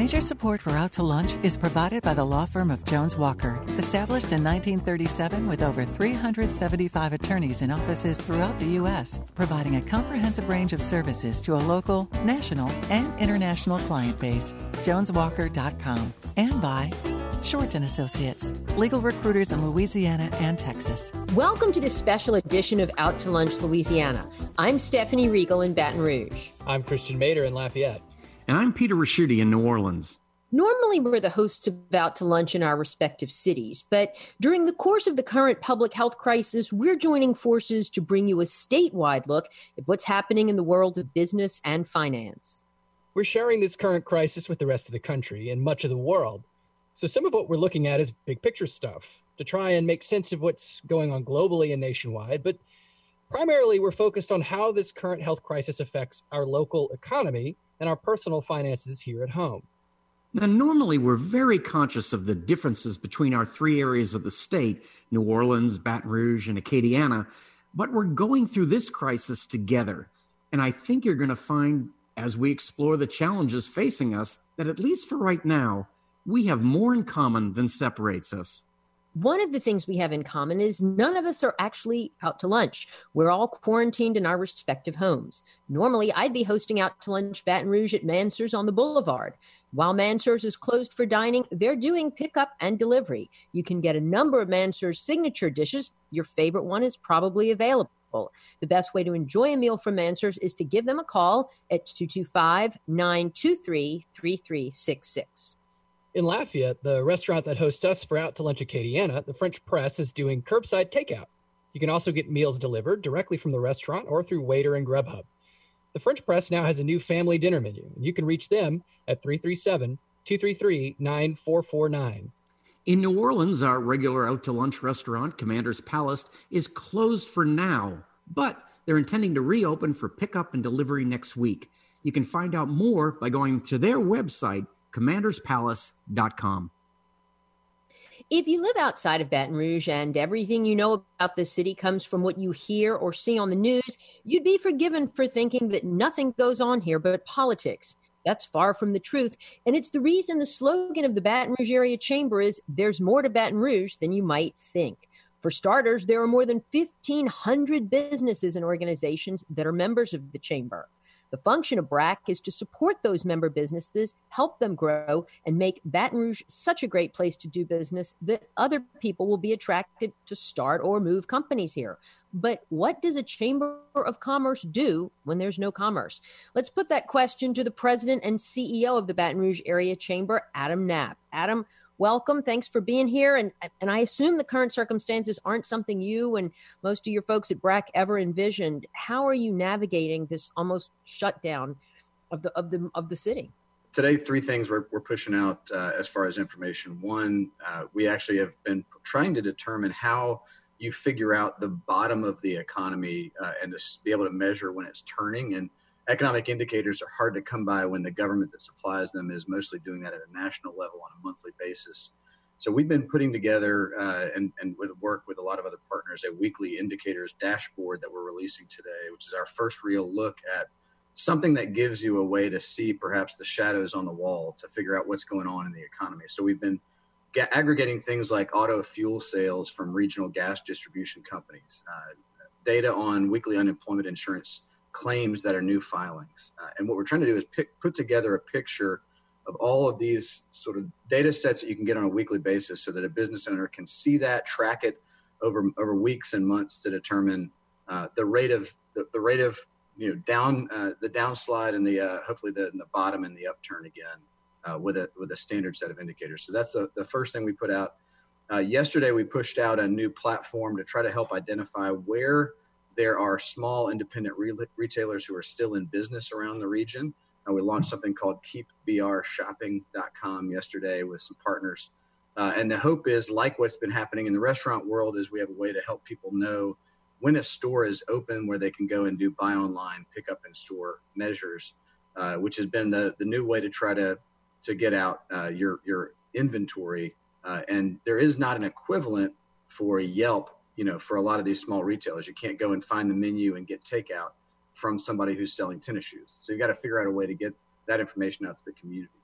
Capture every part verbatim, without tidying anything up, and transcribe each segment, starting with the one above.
Major support for Out to Lunch is provided by the law firm of Jones Walker, established in nineteen thirty-seven with over three hundred seventy-five attorneys in offices throughout the U S, providing a comprehensive range of services to a local, national, and international client base. jones walker dot com. And by Short and Associates, legal recruiters in Louisiana and Texas. Welcome to this special edition of Out to Lunch Louisiana. I'm Stephanie Regal in Baton Rouge. I'm Christian Mader in Lafayette. And I'm Peter Raschuti in New Orleans. Normally, we're the hosts of Out to Lunch in our respective cities, but during the course of the current public health crisis, we're joining forces to bring you a statewide look at what's happening in the world of business and finance. We're sharing this current crisis with the rest of the country and much of the world. So some of what we're looking at is big picture stuff to try and make sense of what's going on globally and nationwide, but primarily we're focused on how this current health crisis affects our local economy and our personal finances here at home. Now, normally we're very conscious of the differences between our three areas of the state, New Orleans, Baton Rouge, and Acadiana, but we're going through this crisis together. And I think you're going to find, as we explore the challenges facing us, that at least for right now, we have more in common than separates us. One of the things we have in common is none of us are actually out to lunch. We're all quarantined in our respective homes. Normally, I'd be hosting Out to Lunch Baton Rouge at Mansur's on the Boulevard. While Mansur's is closed for dining, they're doing pickup and delivery. You can get a number of Mansur's signature dishes. Your favorite one is probably available. The best way to enjoy a meal from Mansur's is to give them a call at two two five, nine two three, three three six six. In Lafayette, the restaurant that hosts us for Out to Lunch Acadiana, the French Press, is doing curbside takeout. You can also get meals delivered directly from the restaurant or through Waiter and Grubhub. The French Press now has a new family dinner menu, and you can reach them at three three seven, two three three, nine four four nine. In New Orleans, our regular Out to Lunch restaurant, Commander's Palace, is closed for now, but they're intending to reopen for pickup and delivery next week. You can find out more by going to their website, commanders palace dot com. If you live outside of Baton Rouge and everything you know about the city comes from what you hear or see on the news, you'd be forgiven for thinking that nothing goes on here but politics. That's far from the truth, and it's the reason the slogan of the Baton Rouge Area Chamber is, "There's more to Baton Rouge than you might think." For starters, there are more than fifteen hundred businesses and organizations that are members of the Chamber. The function of B R A C is to support those member businesses, help them grow, and make Baton Rouge such a great place to do business that other people will be attracted to start or move companies here. But what does a Chamber of Commerce do when there's no commerce? Let's put that question to the president and C E O of the Baton Rouge Area Chamber, Adam Knapp. Adam, welcome. Thanks for being here. And, and I assume the current circumstances aren't something you and most of your folks at B R A C ever envisioned. How are you navigating this almost shutdown of the of the of the city? Today, three things we're, we're pushing out uh, as far as information. One, uh, we actually have been trying to determine how you figure out the bottom of the economy uh, and to be able to measure when it's turning. And economic indicators are hard to come by when the government that supplies them is mostly doing that at a national level on a monthly basis. So we've been putting together uh, and, and with work with a lot of other partners, a weekly indicators dashboard that we're releasing today, which is our first real look at something that gives you a way to see perhaps the shadows on the wall to figure out what's going on in the economy. So we've been ga- aggregating things like auto fuel sales from regional gas distribution companies, uh, data on weekly unemployment insurance claims that are new filings. Uh, and what we're trying to do is pick, put together a picture of all of these sort of data sets that you can get on a weekly basis so that a business owner can see that, track it over over weeks and months to determine uh, the rate of the, the rate of you know down uh, the downslide and the uh, hopefully the, the bottom and the upturn again uh, with a with a standard set of indicators. So that's the, the first thing we put out. Uh, yesterday we pushed out a new platform to try to help identify where there are small independent re- retailers who are still in business around the region. Uh, we launched something called keep b r shopping dot com yesterday with some partners. Uh, and the hope is, like what's been happening in the restaurant world, is we have a way to help people know when a store is open where they can go and do buy online, pick up in store measures, uh, which has been the, the new way to try to, to get out uh, your, your inventory. Uh, and there is not an equivalent for Yelp. You know, for a lot of these small retailers, you can't go and find the menu and get takeout from somebody who's selling tennis shoes. So you got to figure out a way to get that information out to the community.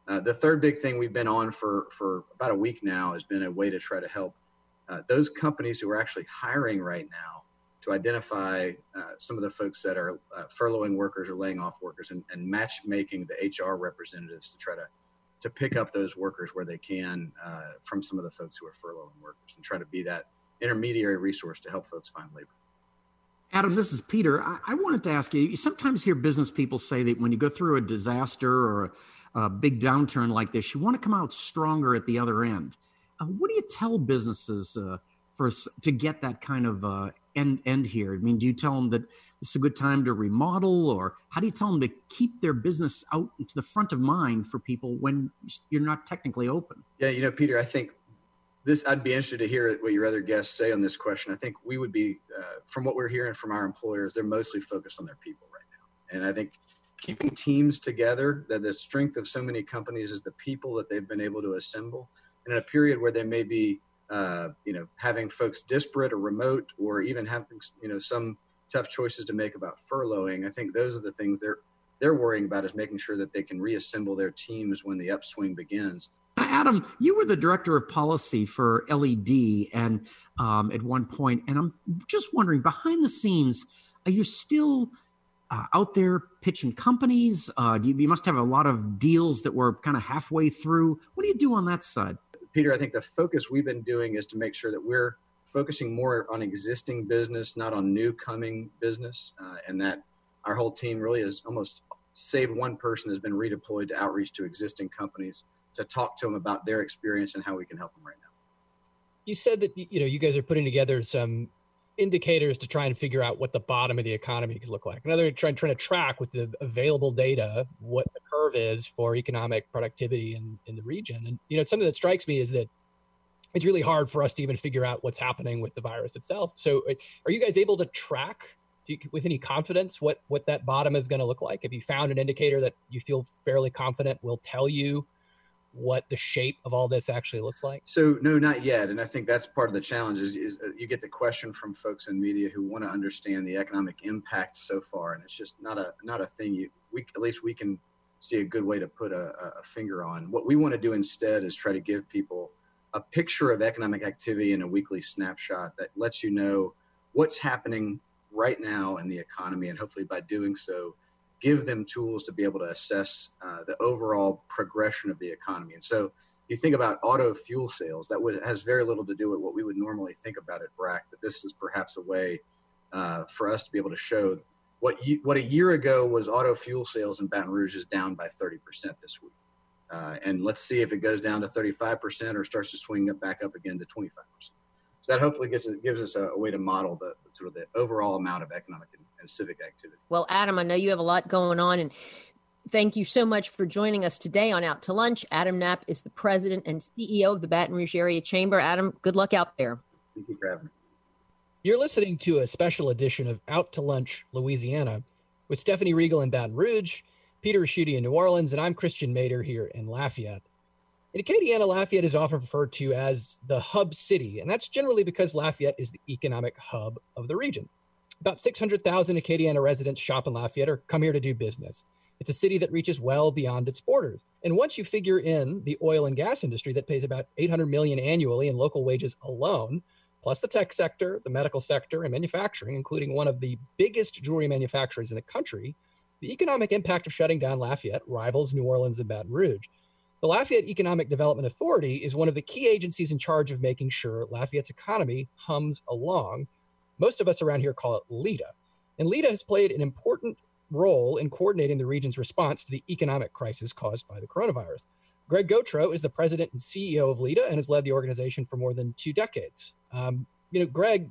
Uh, the third big thing we've been on for, for about a week now has been a way to try to help uh, those companies who are actually hiring right now to identify uh, some of the folks that are uh, furloughing workers or laying off workers, and, and matchmaking the H R representatives to try to to pick up those workers where they can uh, from some of the folks who are furloughing workers, and try to be that intermediary resource to help folks find labor. Adam, this is Peter. I, I wanted to ask you, you sometimes hear business people say that when you go through a disaster or a, a big downturn like this, you want to come out stronger at the other end. Uh, what do you tell businesses uh, for to get that kind of uh, end, end here? I mean, do you tell them that it's a good time to remodel, or how do you tell them to keep their business out into the front of mind for people when you're not technically open? Yeah, you know, Peter, I think This, I'd be interested to hear what your other guests say on this question. I think we would be, uh, from what we're hearing from our employers, they're mostly focused on their people right now. And I think keeping teams together, that the strength of so many companies is the people that they've been able to assemble. And in a period where they may be, uh, you know, having folks disparate or remote, or even having, you know, some tough choices to make about furloughing, I think those are the things they're they're worrying about, is making sure that they can reassemble their teams when the upswing begins. Adam, you were the director of policy for L E D and um, at one point, and I'm just wondering, behind the scenes, are you still uh, out there pitching companies? Uh, do you, you must have a lot of deals that were kind of halfway through. What do you do on that side? Peter, I think the focus we've been doing is to make sure that we're focusing more on existing business, not on new coming business, uh, and that our whole team really is almost, save one person, has been redeployed to outreach to existing companies to talk to them about their experience and how we can help them right now. You said that, you know, you guys are putting together some indicators to try and figure out what the bottom of the economy could look like. In other words, trying, trying to track with the available data what the curve is for economic productivity in, in the region. And, you know, something that strikes me is that it's really hard for us to even figure out what's happening with the virus itself. So are you guys able to track do you, with any confidence what, what that bottom is going to look like? Have you found an indicator that you feel fairly confident will tell you what the shape of all this actually looks like? So no, not yet. And I think that's part of the challenge is, is you get the question from folks in media who want to understand the economic impact so far. And it's just not a, not a thing you, we, at least we can see a good way to put a, a finger on. What we want to do instead is try to give people a picture of economic activity in a weekly snapshot that lets you know what's happening right now in the economy. And hopefully by doing so, give them tools to be able to assess uh, the overall progression of the economy. And so you think about auto fuel sales, that would has very little to do with what we would normally think about at B R A C, but this is perhaps a way uh, for us to be able to show what you, what a year ago was auto fuel sales in Baton Rouge is down by thirty percent this week. Uh, and let's see if it goes down to thirty-five percent or starts to swing up back up again to twenty-five percent. So that hopefully gives, gives us a, a way to model the, the sort of the overall amount of economic and, and civic activity. Well, Adam, I know you have a lot going on, and thank you so much for joining us today on Out to Lunch. Adam Knapp is the president and C E O of the Baton Rouge Area Chamber. Adam, good luck out there. Thank you for having me. You're listening to a special edition of Out to Lunch, Louisiana, with Stephanie Riegel in Baton Rouge, Peter Raschuti in New Orleans, and I'm Christian Mader here in Lafayette. In Acadiana, Lafayette is often referred to as the hub city, and that's generally because Lafayette is the economic hub of the region. About six hundred thousand Acadiana residents shop in Lafayette or come here to do business. It's a city that reaches well beyond its borders. And once you figure in the oil and gas industry that pays about eight hundred million dollars annually in local wages alone, plus the tech sector, the medical sector, and manufacturing, including one of the biggest jewelry manufacturers in the country, the economic impact of shutting down Lafayette rivals New Orleans and Baton Rouge. The Lafayette Economic Development Authority is one of the key agencies in charge of making sure Lafayette's economy hums along. Most of us around here call it LEDA. And LEDA has played an important role in coordinating the region's response to the economic crisis caused by the coronavirus. Greg Gautreaux is the president and C E O of LEDA and has led the organization for more than two decades. Um, you know, Greg,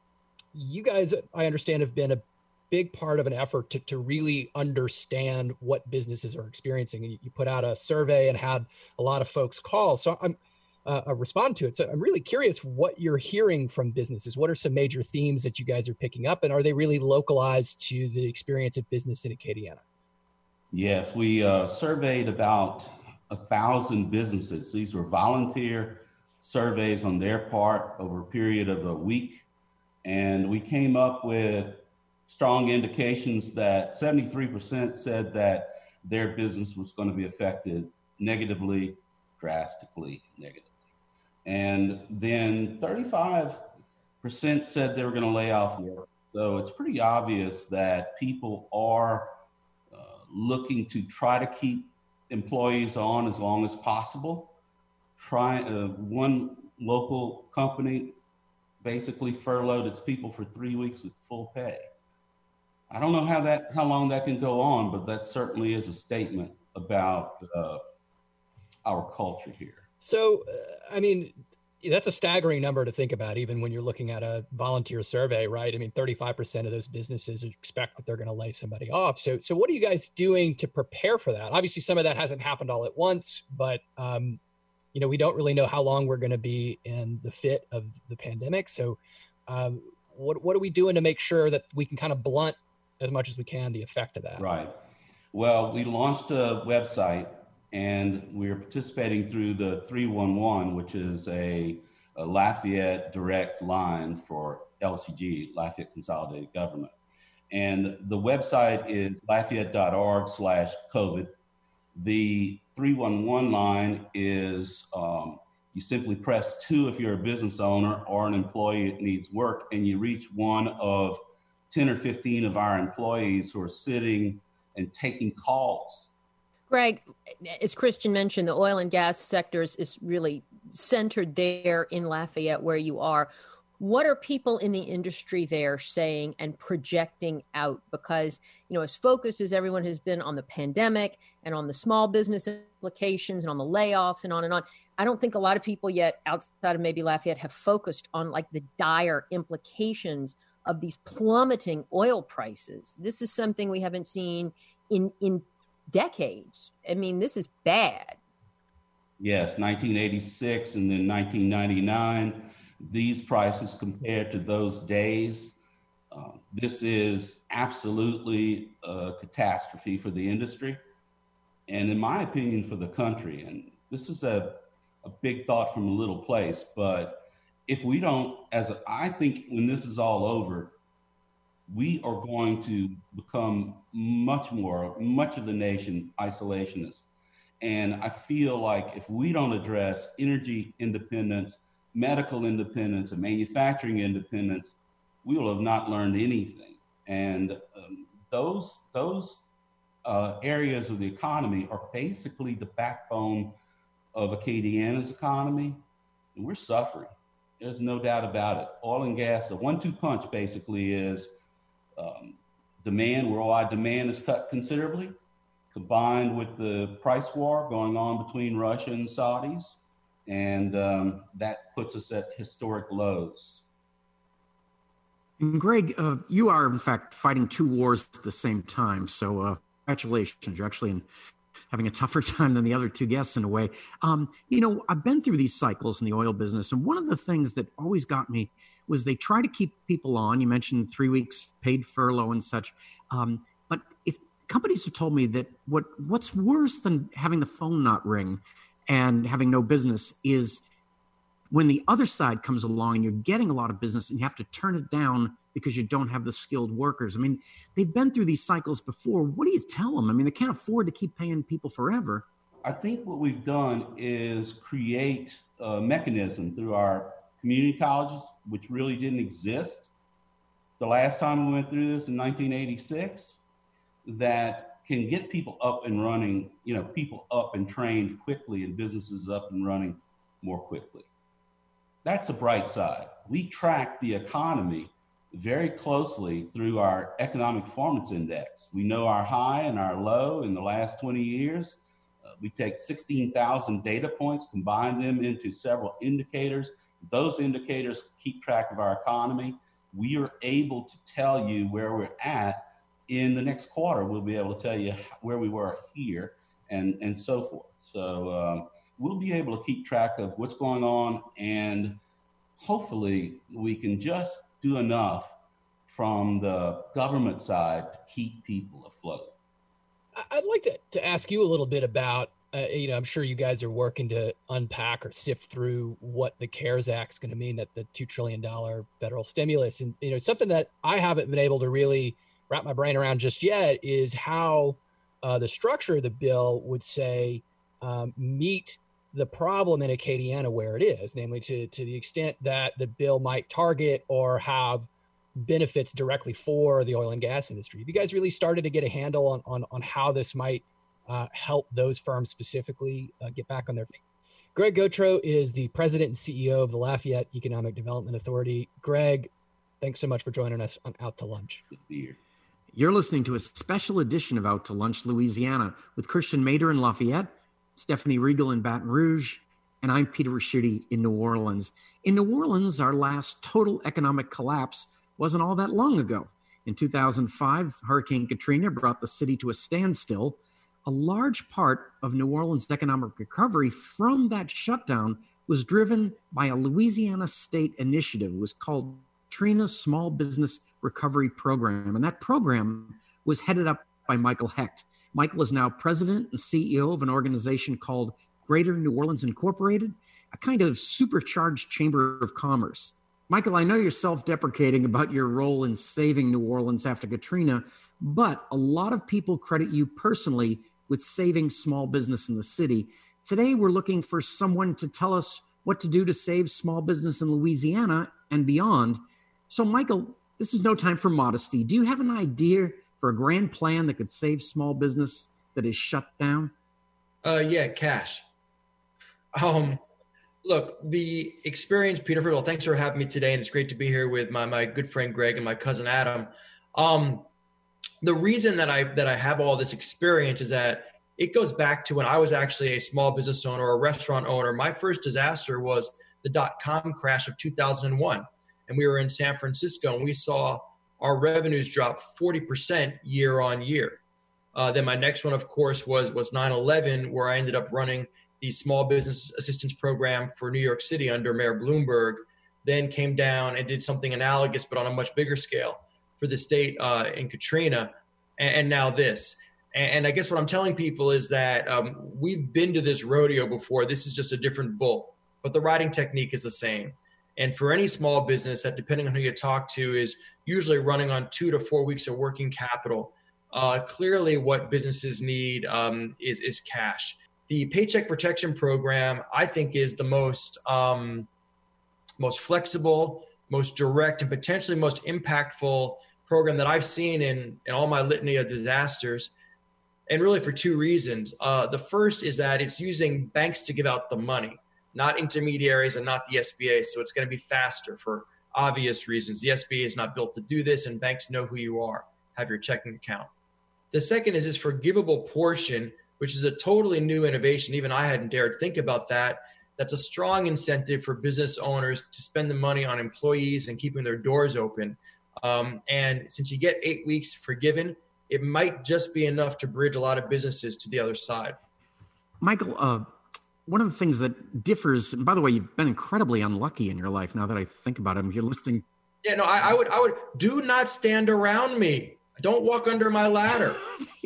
you guys, I understand, have been a big part of an effort to, to really understand what businesses are experiencing. And you, you put out a survey and had a lot of folks call. So I'm uh, I respond to it. So I'm really curious what you're hearing from businesses. What are some major themes that you guys are picking up? And are they really localized to the experience of business in Acadiana? Yes, we uh, surveyed about a thousand businesses. These were volunteer surveys on their part over a period of a week. And we came up with strong indications that seventy-three percent said that their business was going to be affected negatively, drastically negatively. And then thirty-five percent said they were going to lay off work. So it's pretty obvious that people are uh, looking to try to keep employees on as long as possible. Try uh, one local company basically furloughed its people for three weeks with full pay. I don't know how that how long that can go on, but that certainly is a statement about uh, our culture here. So, uh, I mean, that's a staggering number to think about, even when you're looking at a volunteer survey, right? I mean, thirty-five percent of those businesses expect that they're going to lay somebody off. So, so what are you guys doing to prepare for that? Obviously, some of that hasn't happened all at once, but um, you know, we don't really know how long we're going to be in the fit of the pandemic. So, um, what what are we doing to make sure that we can kind of blunt as much as we can the effect of that? Right. Well, we launched a website, and we're participating through the three one one, which is a, a Lafayette direct line for L C G, Lafayette Consolidated Government. And the website is lafayette.org slash COVID. The three one one line is, um, you simply press two if you're a business owner or an employee that needs work, and you reach one of ten or fifteen of our employees who are sitting and taking calls. Greg, as Christian mentioned, the oil and gas sectors is really centered there in Lafayette where you are. What are people in the industry there saying and projecting out? Because, you know, as focused as everyone has been on the pandemic and on the small business implications and on the layoffs and on and on, I don't think a lot of people yet outside of maybe Lafayette have focused on like the dire implications of these plummeting oil prices. This is something we haven't seen in, in decades. I mean, this is bad. Yes, nineteen eighty-six and then nineteen ninety-nine, these prices compared to those days, uh, this is absolutely a catastrophe for the industry. And in my opinion, for the country. And this is a, a big thought from a little place, but if we don't, as a, I think when this is all over, we are going to become much more, much of the nation isolationist. And I feel like if we don't address energy independence, medical independence, and manufacturing independence, we will have not learned anything. And um, those, those uh, areas of the economy are basically the backbone of Acadiana's economy, and we're suffering. There's no doubt about it. Oil and gas, the one two punch basically is um, demand, worldwide demand is cut considerably, combined with the price war going on between Russia and Saudis. And um, that puts us at historic lows. And Greg, uh, you are in fact fighting two wars at the same time. So uh, congratulations. You're actually in having a tougher time than the other two guests in a way. Um, you know, I've been through these cycles in the oil business, and one of the things that always got me was they try to keep people on. You mentioned three weeks paid furlough and such. Um, but if companies have told me that what what's worse than having the phone not ring and having no business is when the other side comes along and you're getting a lot of business and you have to turn it down because you don't have the skilled workers. I mean, they've been through these cycles before. What do you tell them? I mean, they can't afford to keep paying people forever. I think what we've done is create a mechanism through our community colleges, which really didn't exist the last time we went through this in nineteen eighty-six, that can get people up and running, you know, people up and trained quickly and businesses up and running more quickly. That's a bright side. We track the economy very closely through our economic performance index. We know our high and our low in the last twenty years. Uh, we take sixteen thousand data points, combine them into several indicators. Those indicators keep track of our economy. We are able to tell you where we're at. In the next quarter, we'll be able to tell you where we were here and, and so forth. So uh, we'll be able to keep track of what's going on, and hopefully we can just do enough from the government side to keep people afloat. I'd like to, to ask you a little bit about, uh, you know, I'm sure you guys are working to unpack or sift through what the CARES Act is going to mean, that the two trillion dollars federal stimulus. And, you know, something that I haven't been able to really wrap my brain around just yet is how uh, the structure of the bill would say um, meet the problem in Acadiana where it is, namely to, to the extent that the bill might target or have benefits directly for the oil and gas industry. Have you guys really started to get a handle on, on, on how this might uh, help those firms specifically uh, get back on their feet? Greg Gautreaux is the president and C E O of the Lafayette Economic Development Authority. Greg, thanks so much for joining us on Out to Lunch. Good to be here. You're listening to a special edition of Out to Lunch, Louisiana, with Christian Mader in Lafayette, Stephanie Regal in Baton Rouge, and I'm Peter Raschuti in New Orleans. In New Orleans, our last total economic collapse wasn't all that long ago. In two thousand five, Hurricane Katrina brought the city to a standstill. A large part of New Orleans' economic recovery from that shutdown was driven by a Louisiana state initiative. It was called Katrina Small Business Recovery Program, and that program was headed up by Michael Hecht. Michael is now president and C E O of an organization called Greater New Orleans Incorporated, a kind of supercharged chamber of commerce. Michael, I know you're self-deprecating about your role in saving New Orleans after Katrina, but a lot of people credit you personally with saving small business in the city. Today, we're looking for someone to tell us what to do to save small business in Louisiana and beyond. So, Michael, this is no time for modesty. Do you have an idea for a grand plan that could save small business that is shut down? Uh, yeah, cash. Um, look, the experience, Peter, first of all, thanks for having me today, and it's great to be here with my my good friend Greg and my cousin Adam. Um, the reason that I that I have all this experience is that it goes back to when I was actually a small business owner or a restaurant owner. My first disaster was the dot-com crash of two thousand one, and we were in San Francisco, and we saw our revenues drop forty percent year on year. Uh, then my next one, of course, was was nine eleven, where I ended up running the Small Business Assistance Program for New York City under Mayor Bloomberg, then came down and did something analogous, but on a much bigger scale for the state uh, in Katrina, and, and now this. And, and I guess what I'm telling people is that um, we've been to this rodeo before. This is just a different bull, but the riding technique is the same. And for any small business that, depending on who you talk to, is usually running on two to four weeks of working capital, uh, clearly what businesses need um, is, is cash. The Paycheck Protection Program, I think, is the most um, most flexible, most direct, and potentially most impactful program that I've seen in, in all my litany of disasters, and really for two reasons. Uh, the first is that it's using banks to give out the money, not intermediaries and not the S B A, so it's going to be faster for obvious reasons. The S B A is not built to do this, and banks know who you are, have your checking account. The second is this forgivable portion, which is a totally new innovation. Even I hadn't dared think about that. That's a strong incentive for business owners to spend the money on employees and keeping their doors open. Um, and since you get eight weeks forgiven, it might just be enough to bridge a lot of businesses to the other side. Michael, uh, one of the things that differs, and by the way, you've been incredibly unlucky in your life now that I think about it. You're listing. Yeah, no, I, I would, I would do not stand around me. Don't walk under my ladder.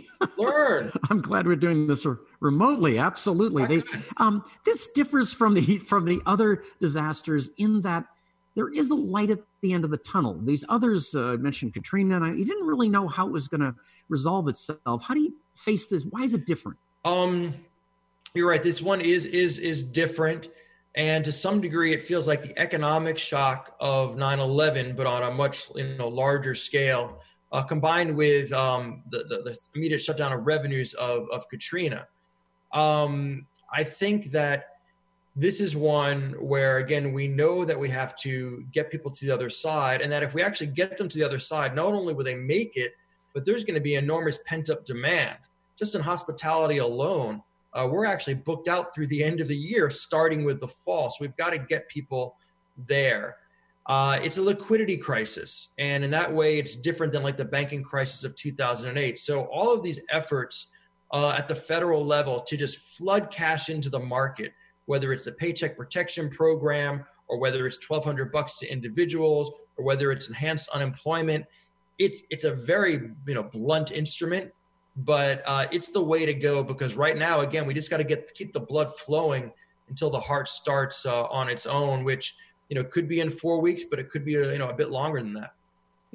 Learn. I'm glad we're doing this remotely. Absolutely. They, um, this differs from the from the other disasters in that there is a light at the end of the tunnel. These others, uh, I mentioned Katrina, and I, you didn't really know how it was going to resolve itself. How do you face this? Why is it different? Um, you're right. This one is is is different. And to some degree, it feels like the economic shock of nine eleven, but on a much you know larger scale. Uh, combined with um, the, the, the immediate shutdown of revenues of, of Katrina. Um, I think that this is one where, again, we know that we have to get people to the other side, and that if we actually get them to the other side, not only will they make it, but there's going to be enormous pent-up demand. Just in hospitality alone, uh, we're actually booked out through the end of the year, starting with the fall. So we've got to get people there. Uh, it's a liquidity crisis. And in that way, it's different than like the banking crisis of two thousand eight. So all of these efforts uh, at the federal level to just flood cash into the market, whether it's the Paycheck Protection Program or whether it's twelve hundred bucks to individuals or whether it's enhanced unemployment, it's it's a very you know blunt instrument, but uh, it's the way to go because right now, again, we just got to get keep the blood flowing until the heart starts uh, on its own, which you know, could be in four weeks, but it could be, you know, a bit longer than that.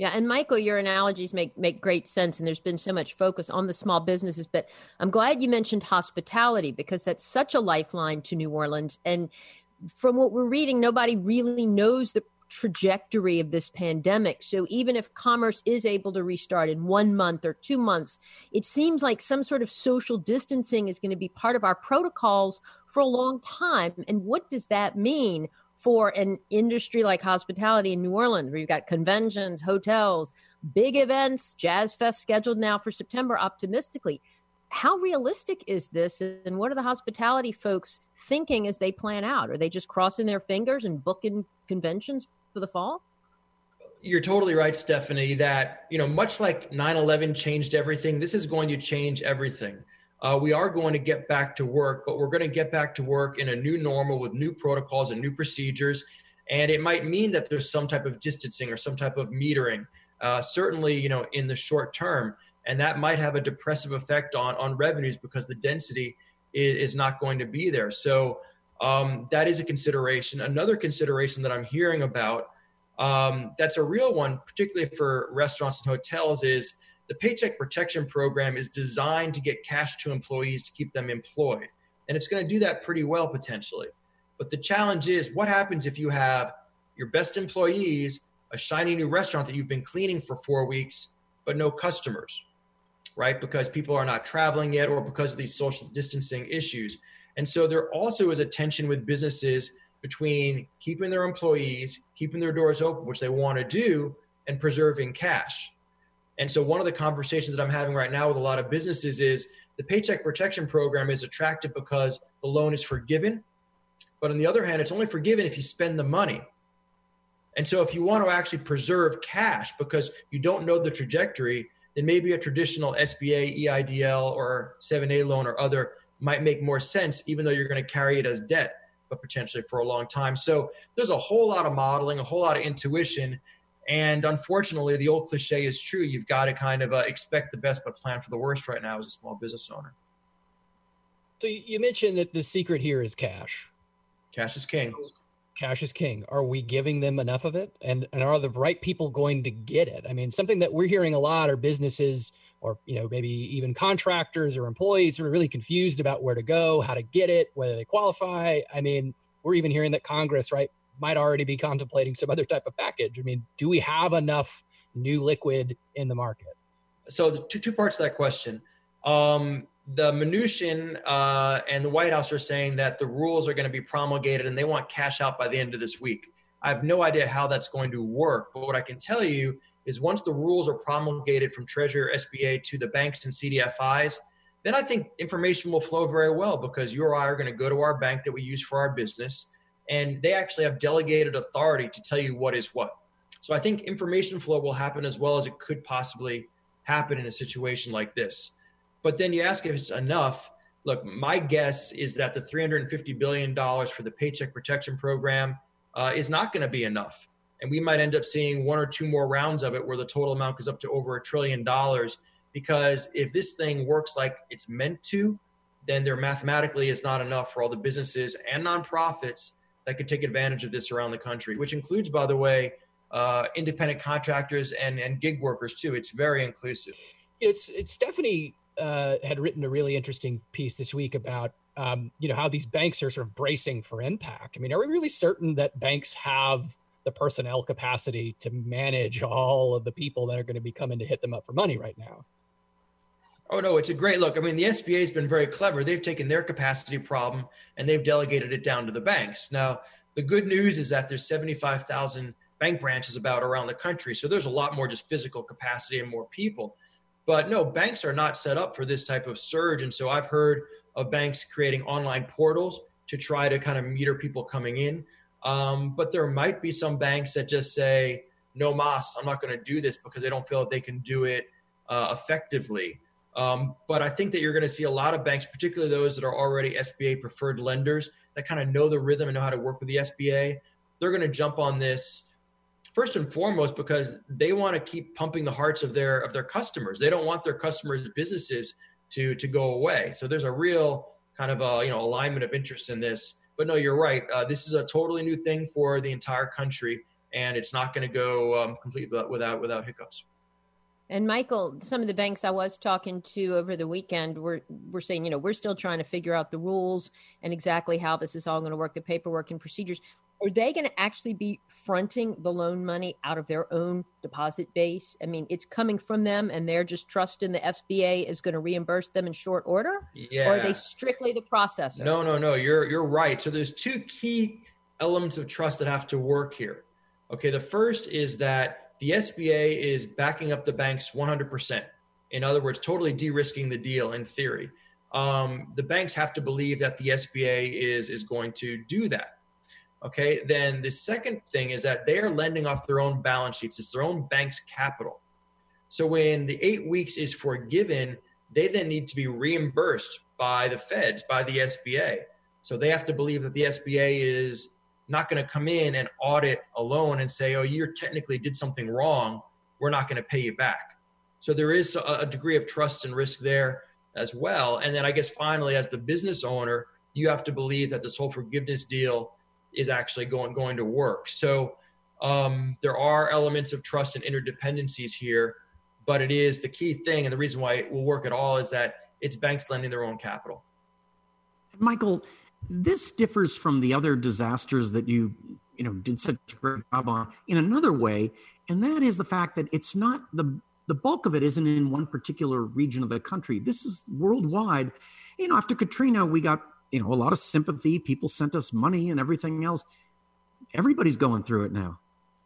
Yeah. And Michael, your analogies make, make great sense. And there's been so much focus on the small businesses, but I'm glad you mentioned hospitality because that's such a lifeline to New Orleans. And from what we're reading, nobody really knows the trajectory of this pandemic. So even if commerce is able to restart in one month or two months, it seems like some sort of social distancing is going to be part of our protocols for a long time. And what does that mean for an industry like hospitality in New Orleans, where you've got conventions, hotels, big events, Jazz Fest scheduled now for September, optimistically? How realistic is this? And what are the hospitality folks thinking as they plan out? Are they just crossing their fingers and booking conventions for the fall? You're totally right, Stephanie, that, you know, much like nine eleven changed everything, this is going to change everything. Uh, we are going to get back to work, but we're going to get back to work in a new normal with new protocols and new procedures. And it might mean that there's some type of distancing or some type of metering, uh, certainly, you know, in the short term. And that might have a depressive effect on, on revenues because the density is, is not going to be there. So um, that is a consideration. Another consideration that I'm hearing about um, that's a real one, particularly for restaurants and hotels, is the Paycheck Protection Program is designed to get cash to employees to keep them employed. And it's going to do that pretty well potentially. But the challenge is, what happens if you have your best employees, a shiny new restaurant that you've been cleaning for four weeks, but no customers, right? Because people are not traveling yet or because of these social distancing issues. And so there also is a tension with businesses between keeping their employees, keeping their doors open, which they want to do, and preserving cash. And so one of the conversations that I'm having right now with a lot of businesses is the Paycheck Protection Program is attractive because the loan is forgiven. But on the other hand, it's only forgiven if you spend the money. And so if you want to actually preserve cash because you don't know the trajectory, then maybe a traditional S B A, E I D L, or seven A loan or other might make more sense, even though you're going to carry it as debt, but potentially for a long time. So there's a whole lot of modeling, a whole lot of intuition. And unfortunately, the old cliche is true. You've got to kind of uh, expect the best, but plan for the worst right now as a small business owner. So you mentioned that the secret here is cash. Cash is king. Cash is king. Are we giving them enough of it? And and are the right people going to get it? I mean, something that we're hearing a lot are businesses or, you know, maybe even contractors or employees who are really confused about where to go, how to get it, whether they qualify. I mean, we're even hearing that Congress, right, might already be contemplating some other type of package. I mean, do we have enough new liquid in the market? So the two, two parts to that question. Um, the Mnuchin uh, and the White House are saying that the rules are going to be promulgated and they want cash out by the end of this week. I have no idea how that's going to work, but what I can tell you is once the rules are promulgated from Treasury or S B A to the banks and C D F Is, then I think information will flow very well because you or I are going to go to our bank that we use for our business, and they actually have delegated authority to tell you what is what. So I think information flow will happen as well as it could possibly happen in a situation like this. But then you ask if it's enough. Look, my guess is that the three hundred fifty billion dollars for the Paycheck Protection Program uh, is not going to be enough. And we might end up seeing one or two more rounds of it where the total amount goes up to over a trillion dollars. Because if this thing works like it's meant to, then there mathematically is not enough for all the businesses and nonprofits that could take advantage of this around the country, which includes, by the way, uh, independent contractors and, and gig workers too. It's very inclusive. It's, it's Stephanie uh, had written a really interesting piece this week about, um, you know, how these banks are sort of bracing for impact. I mean, are we really certain that banks have the personnel capacity to manage all of the people that are going to be coming to hit them up for money right now? Oh, no, it's a great look. I mean, the S B A has been very clever. They've taken their capacity problem and they've delegated it down to the banks. Now, the good news is that there's seventy-five thousand bank branches about around the country. So there's a lot more just physical capacity and more people. But no, banks are not set up for this type of surge. And so I've heard of banks creating online portals to try to kind of meter people coming in. Um, but there might be some banks that just say, no mas, I'm not going to do this because they don't feel that they can do it uh, effectively. Um, but I think that you're going to see a lot of banks, particularly those that are already S B A preferred lenders that kind of know the rhythm and know how to work with the S B A. They're going to jump on this first and foremost because they want to keep pumping the hearts of their of their customers. They don't want their customers' businesses to to go away. So there's a real kind of a, you know, alignment of interest in this. But no, you're right. Uh, this is a totally new thing for the entire country. and it's not going to go um, completely without without hiccups. And Michael, some of the banks I was talking to over the weekend were, were saying, you know, we're still trying to figure out the rules and exactly how this is all going to work, the paperwork and procedures. Are they going to actually be fronting the loan money out of their own deposit base? I mean, it's coming from them and they're just trusting the S B A is going to reimburse them in short order? Yeah. Or are they strictly the processor? No, no, no. You're you're right. So there's two key elements of trust that have to work here. Okay, the first is that the S B A is backing up the banks one hundred percent. In other words, totally de-risking the deal in theory. Um, the banks have to believe that the S B A is, is going to do that. Okay, then the second thing is that they are lending off their own balance sheets. It's their own bank's capital. So when the eight weeks is forgiven, they then need to be reimbursed by the feds, by the S B A. So they have to believe that the S B A is not going to come in and audit a loan and say, oh, you technically did something wrong. We're not going to pay you back. So there is a, a degree of trust and risk there as well. And then I guess finally, as the business owner, you have to believe that this whole forgiveness deal is actually going, going to work. So um, there are elements of trust and interdependencies here, but it is the key thing. And the reason why it will work at all is that it's banks lending their own capital. Michael, this differs from the other disasters that you, you know, did such a great job on in another way, and that is the fact that it's not the the bulk of it isn't in one particular region of the country. This is worldwide. You know, after Katrina, we got, you know, a lot of sympathy. People sent us money and everything else. Everybody's going through it now.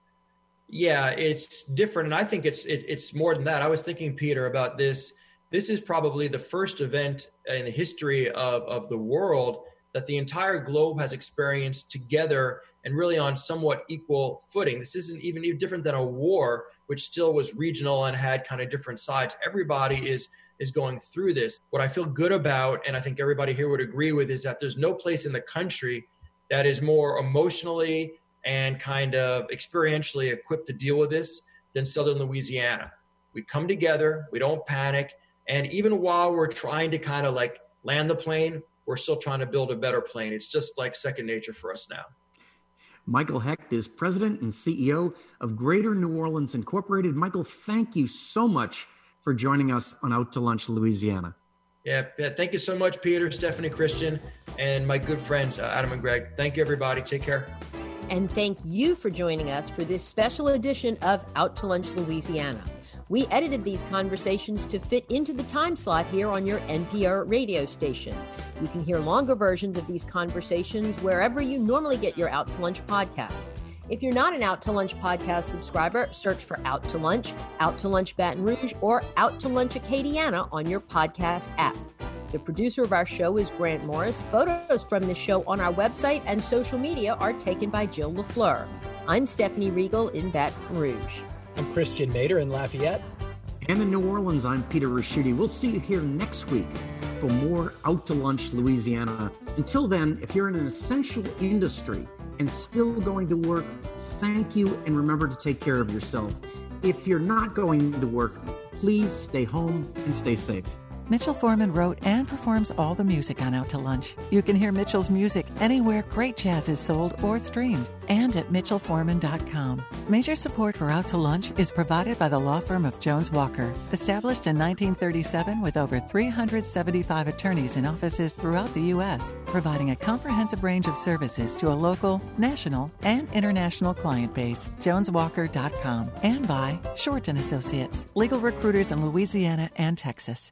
Yeah, it's different, and I think it's it, it's more than that. I was thinking, Peter, about this. This is probably the first event in the history of, of the world that the entire globe has experienced together and really on somewhat equal footing. This isn't even, even different than a war, which still was regional and had kind of different sides. Everybody is is going through this. What I feel good about, and I think everybody here would agree with, is that there's no place in the country that is more emotionally and kind of experientially equipped to deal with this than Southern Louisiana. We come together, we don't panic, and even while we're trying to kind of like land the plane, we're still trying to build a better plane. It's just like second nature for us now. Michael Hecht is president and C E O of Greater New Orleans Incorporated. Michael, thank you so much for joining us on Out to Lunch, Louisiana. Yeah, yeah thank you so much, Peter, Stephanie, Christian, and my good friends, uh, Adam and Greg. Thank you, everybody. Take care. And thank you for joining us for this special edition of Out to Lunch, Louisiana. We edited these conversations to fit into the time slot here on your N P R radio station. You can hear longer versions of these conversations wherever you normally get your Out to Lunch podcast. If you're not an Out to Lunch podcast subscriber, search for Out to Lunch, Out to Lunch Baton Rouge, or Out to Lunch Acadiana on your podcast app. The producer of our show is Grant Morris. Photos from the show on our website and social media are taken by Jill LaFleur. I'm Stephanie Regal in Baton Rouge. I'm Christian Mader in Lafayette. And in New Orleans, I'm Peter Raschuti. We'll see you here next week for more Out to Lunch, Louisiana. Until then, if you're in an essential industry and still going to work, thank you, and remember to take care of yourself. If you're not going to work, please stay home and stay safe. Mitchell Foreman wrote and performs all the music on Out to Lunch. You can hear Mitchell's music anywhere great jazz is sold or streamed, and at mitchell foreman dot com. Major support for Out to Lunch is provided by the law firm of Jones Walker, established in nineteen thirty-seven with over three hundred seventy-five attorneys in offices throughout the U S, providing a comprehensive range of services to a local, national, and international client base. jones walker dot com. And by Short and Associates, legal recruiters in Louisiana and Texas.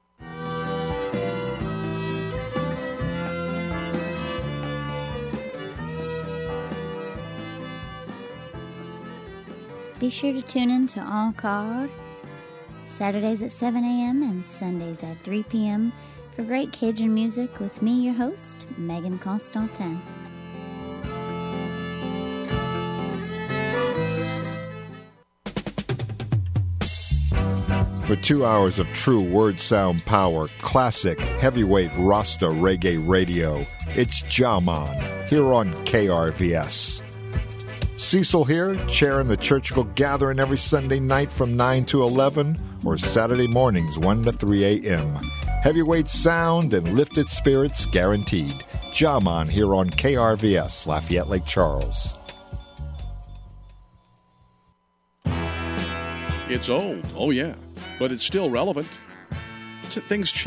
Be sure to tune in to Encore Saturdays at seven a.m. and Sundays at three p.m. for great Cajun music with me, your host, Megan Constantin. For two hours of true word sound power, classic heavyweight Rasta reggae radio, it's Jaman here on K R V S. Cecil here, chairing the Churchill Gathering every Sunday night from nine to eleven or Saturday mornings one to three a.m. Heavyweight sound and lifted spirits guaranteed. Jaman here on K R V S, Lafayette Lake Charles. It's old, oh yeah, but it's still relevant. T- things change.